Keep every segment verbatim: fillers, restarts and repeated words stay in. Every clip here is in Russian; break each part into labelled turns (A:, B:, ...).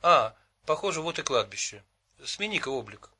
A: А, похоже, вот и кладбище. Смени-ка облик.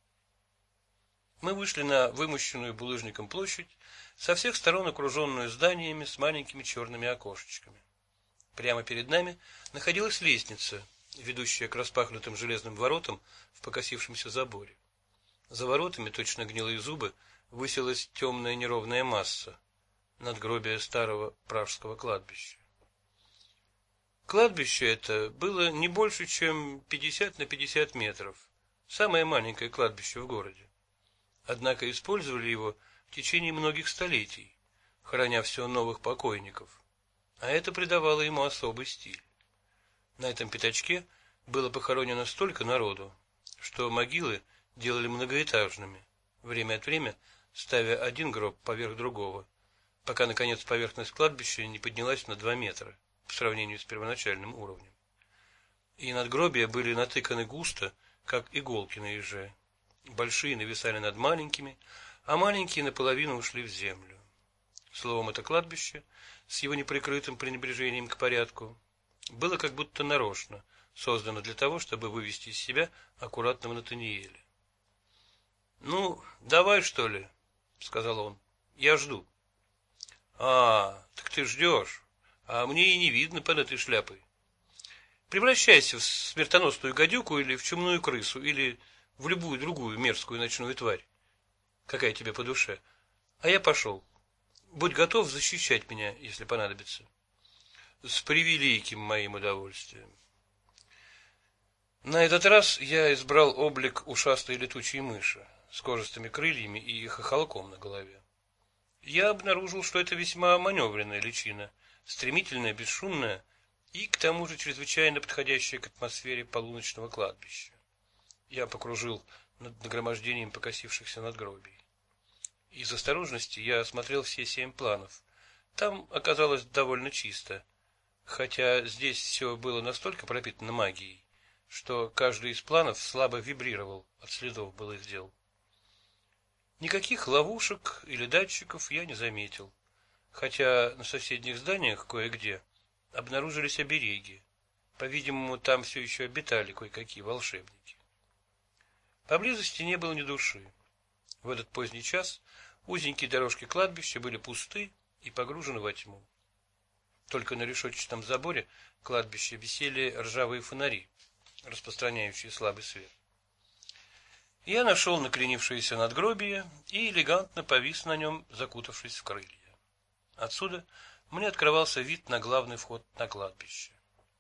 A: Мы вышли на вымощенную булыжником площадь, со всех сторон окруженную зданиями с маленькими черными окошечками. Прямо перед нами находилась лестница, ведущая к распахнутым железным воротам в покосившемся заборе. За воротами, точно гнилые зубы, высилась темная неровная масса, надгробие старого пражского кладбища. Кладбище это было не больше, чем пятьдесят на пятьдесят метров, самое маленькое кладбище в городе. Однако использовали его в течение многих столетий, храня все новых покойников, а это придавало ему особый стиль. На этом пятачке было похоронено столько народу, что могилы делали многоэтажными, время от времени ставя один гроб поверх другого, пока, наконец, поверхность кладбища не поднялась на два метра по сравнению с первоначальным уровнем. И надгробия были натыканы густо, как иголки на еже. Большие нависали над маленькими, а маленькие наполовину ушли в землю. Словом, это кладбище, с его неприкрытым пренебрежением к порядку, было как будто нарочно создано для того, чтобы вывести из себя аккуратного Натаниэля. «Ну, давай, что ли?» — сказал он. «Я жду». «А, так ты ждешь, а мне и не видно под этой шляпой. Превращайся в смертоносную гадюку или в чумную крысу, или в любую другую мерзкую ночную тварь, какая тебе по душе. А я пошел. Будь готов защищать меня, если понадобится». «С превеликим моим удовольствием». На этот раз я избрал облик ушастой летучей мыши с кожистыми крыльями и хохолком на голове. Я обнаружил, что это весьма маневренная личина, стремительная, бесшумная и, к тому же, чрезвычайно подходящая к атмосфере полуночного кладбища. Я покружил над нагромождением покосившихся надгробий. Из осторожности я осмотрел все семь планов. Там оказалось довольно чисто, хотя здесь все было настолько пропитано магией, что каждый из планов слабо вибрировал от следов былых дел. Никаких ловушек или датчиков я не заметил, хотя на соседних зданиях кое-где обнаружились обереги. По-видимому, там все еще обитали кое-какие волшебники. Поблизости не было ни души. В этот поздний час узенькие дорожки кладбища были пусты и погружены во тьму. Только на решетчатом заборе кладбища висели ржавые фонари, распространяющие слабый свет. Я нашел накренившееся надгробие и элегантно повис на нем, закутавшись в крылья. Отсюда мне открывался вид на главный вход на кладбище.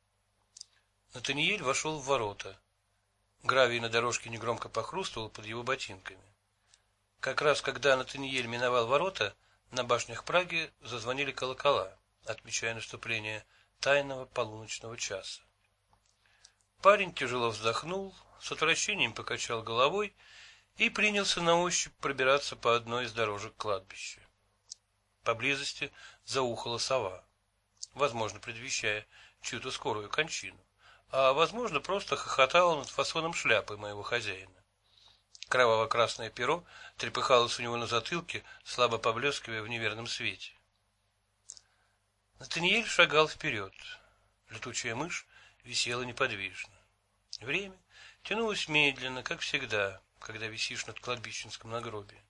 A: Натаниэль вошел в ворота. Гравий на дорожке негромко похрустывал под его ботинками. Как раз когда Натаниэль миновал ворота, на башнях Праги зазвонили колокола, отмечая наступление тайного полуночного часа. Парень тяжело вздохнул, с отвращением покачал головой и принялся на ощупь пробираться по одной из дорожек кладбища. Поблизости заухала сова, возможно, предвещая чью-то скорую кончину, а, возможно, просто хохотала над фасоном шляпы моего хозяина. Кроваво-красное перо трепыхалось у него на затылке, слабо поблескивая в неверном свете. Натаниэль шагал вперед. Летучая мышь висела неподвижно. Время тянулось медленно, как всегда, когда висишь над кладбищенским надгробием.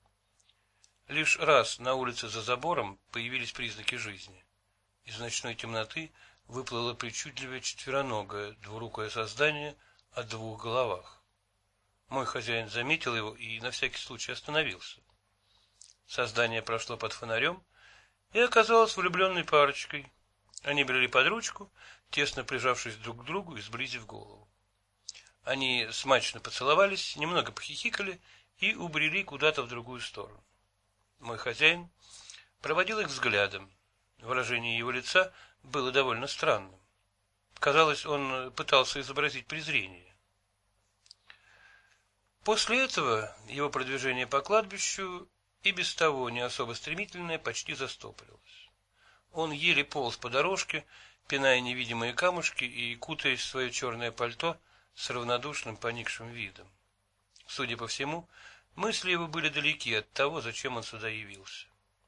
A: Лишь раз на улице за забором появились признаки жизни. Из ночной темноты выплыло причудливое четвероногое, двурукое создание о двух головах. Мой хозяин заметил его и на всякий случай остановился. Создание прошло под фонарем и оказалось влюбленной парочкой. Они брели под ручку, тесно прижавшись друг к другу и сблизив голову. Они смачно поцеловались, немного похихикали и убрели куда-то в другую сторону. Мой хозяин проводил их взглядом. Выражение его лица было довольно странным. Казалось, он пытался изобразить презрение. После этого его продвижение по кладбищу, и без того не особо стремительное, почти застопорилось. Он еле полз по дорожке, пиная невидимые камушки и кутаясь в свое черное пальто с равнодушным поникшим видом. Судя по всему, мысли его были далеки от того, зачем он сюда явился.